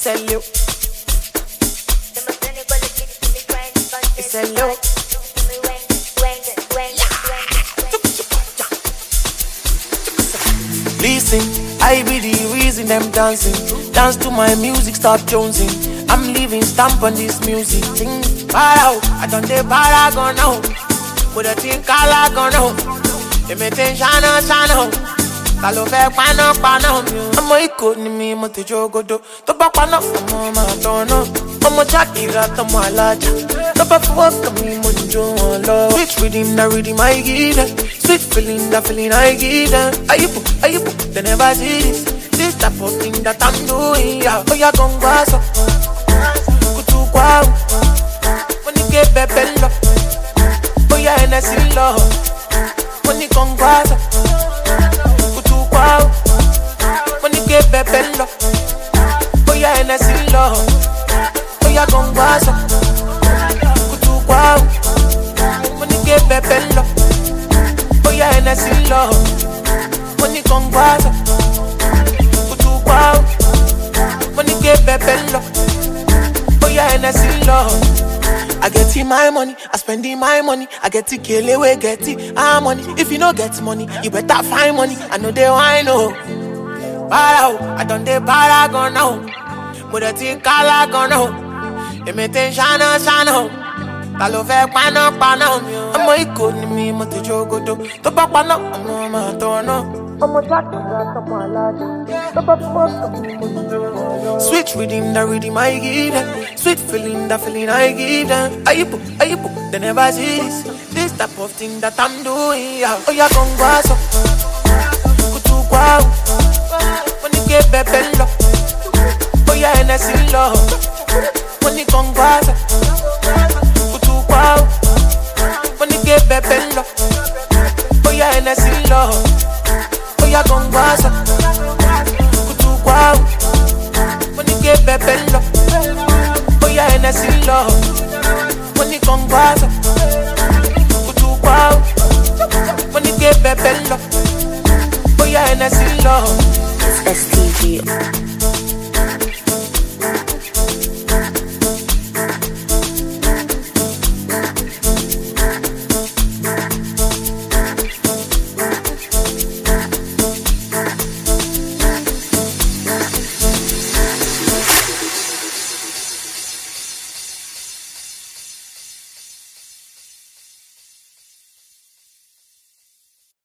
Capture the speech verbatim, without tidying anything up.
Hello. It's hello. Listen, I be the reason them dancing. Dance to my music, stop jonesing. I'm leaving stamp on this music. Sing, para, I done the paragon now. Put a thing calagon now. They maintain shana shana. Kalo fe pano pano. I'm a iko ni mi mo te jogodo. To ba pano, I'm a tono. I'm a Shakira, I'm a laja. To ba fuck me mo jo love. Switch rhythm, the rhythm I give them. Sweet feeling, the feeling I give them. Ayipo, ayipo, they never see this. This type of thing that I'm doing, yeah. Oh, yeah, gon' go so. Kutu kwa. When you get bebello. Oh, yeah, and I see love. When you gon' go so. Kutu kwa. When you get bebello. Oh, yeah, and I see love. Oh, yeah, gon' go so. Kutu kwa. When you get bebello. Oh, yeah, and I see love. When you gon' go so. Wow, money get bello. Oh yeah, and I see love. I get in my money, I spend in my money. I get to kill away, get it, ah money. If you don't get money, you better find money. I know they want know. Wow, I done the paragon now. But I think I like now. They maintain shana shana. Kalo fe pano pano. I'm a iko ni mi mo te jogodo. To ba pano, I'm a tono. Sweet rhythm, the rhythm I give them. Sweet feeling, the feeling I give them. Ayipo, ayipo, they never see this. This type of thing that I'm doing, yeah. Oh, yeah, gon' go so. Kutu kwa. When you get bebello. Oh, yeah, and I see love. When you gon' go so. Kutu kwa. When you get bebello. Oh, yeah, and I see love. Oh, yeah, gon' go so. Kutu kwa. When you get bebello. Oh, yeah, and I see love. When you gon' go so. Kutu kwa. When you get bebello. Oh, yeah, and I see love. It's S T G.